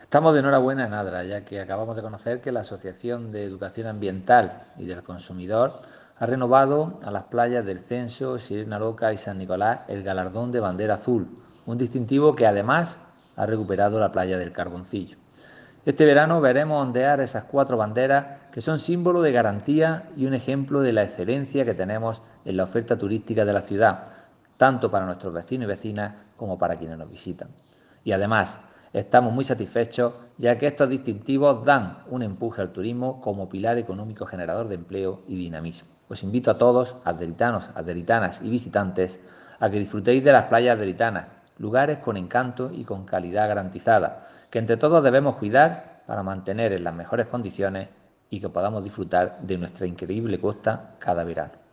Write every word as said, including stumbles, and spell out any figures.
Estamos de enhorabuena en Adra, ya que acabamos de conocer que la Asociación de Educación Ambiental y del Consumidor ha renovado a las playas del Censo, Sirena Loca y San Nicolás el galardón de bandera azul, un distintivo que además ha recuperado la playa del Carboncillo. Este verano veremos ondear esas cuatro banderas que son símbolo de garantía y un ejemplo de la excelencia que tenemos en la oferta turística de la ciudad, tanto para nuestros vecinos y vecinas como para quienes nos visitan. Y además, estamos muy satisfechos ya que estos distintivos dan un empuje al turismo como pilar económico generador de empleo y dinamismo. Os invito a todos, adelitanos, adelitanas y visitantes, a que disfrutéis de las playas adelitanas, lugares con encanto y con calidad garantizada, que entre todos debemos cuidar para mantener en las mejores condiciones y que podamos disfrutar de nuestra increíble costa cada verano.